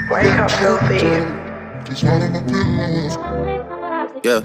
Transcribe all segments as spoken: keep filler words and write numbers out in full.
Wake up, filthy. Yeah.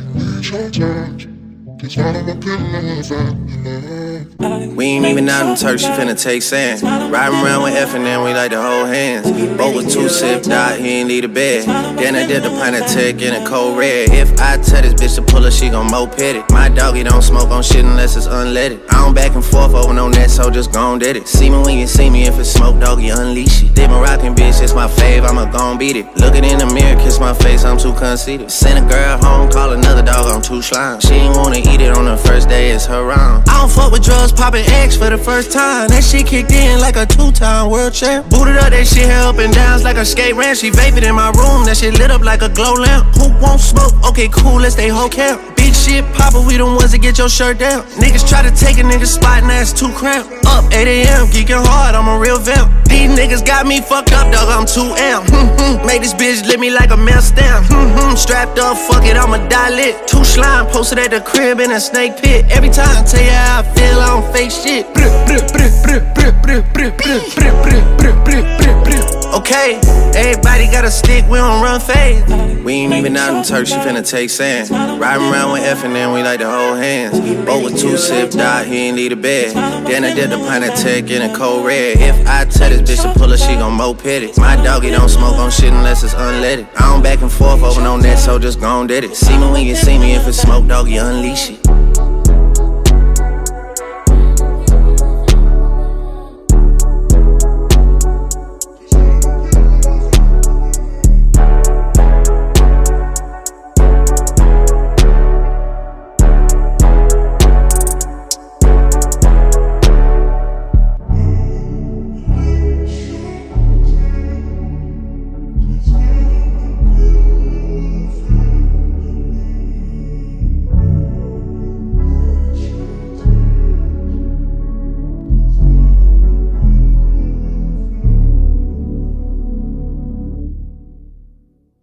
We ain't even out in Turks, she finna take sand. Riding around with F and then we like to hold hands. Both with two sips, died, he ain't need a bed. Then I did the pint of tech in a cold red. If I tell this bitch to pull her, she gon' moped it. My doggy don't smoke on shit unless it's unleaded. I don't back and forth over no net, so just gon' did it. See me when you see me, if it's smoke, doggy, unleash it. Did my rockin' bitch, it's my fave, I'ma gon' beat it. Looking in the mirror, kiss my face, I'm too conceited. Send a girl home, call another dog, I'm too slime. She ain't wanna eat it on the first day, it's her round. I don't fuck with drugs, poppin' X for the first time. That shit kicked in like a two-time world champ. Booted up, that shit hair up and down like a skate ramp. She vapid in my room, that shit lit up like a glow lamp. Who won't smoke? Okay, cool, let's stay whole camp. Big shit popper, we the ones that get your shirt down. Niggas try to take a nigga's spot and that's too cramped. Up eight A M, geeking hard, I'm a real vamp. These niggas got me fucked up, dog, I'm too amp. Make this bitch lit me like a mail stamp. Strapped up, fuck it, I'ma die lit. Two slime posted at the crib in a snake pit. Every time I tell you how I feel, I don't fake shit. Okay, everybody got a stick, we don't run fade. We ain't even out in Turks, she finna take sand. Riding around with F and then we like to hold hands. Both with two sips, died, he ain't need a bed. Then I did the pint of tech in a cold red. If I tell this bitch to pull her, she gon' moped it. My doggy don't smoke on shit unless it's unleaded. I don't back and forth over no net, so just gon' did it. See me when you see me, if it's smoke, doggy, unleash it.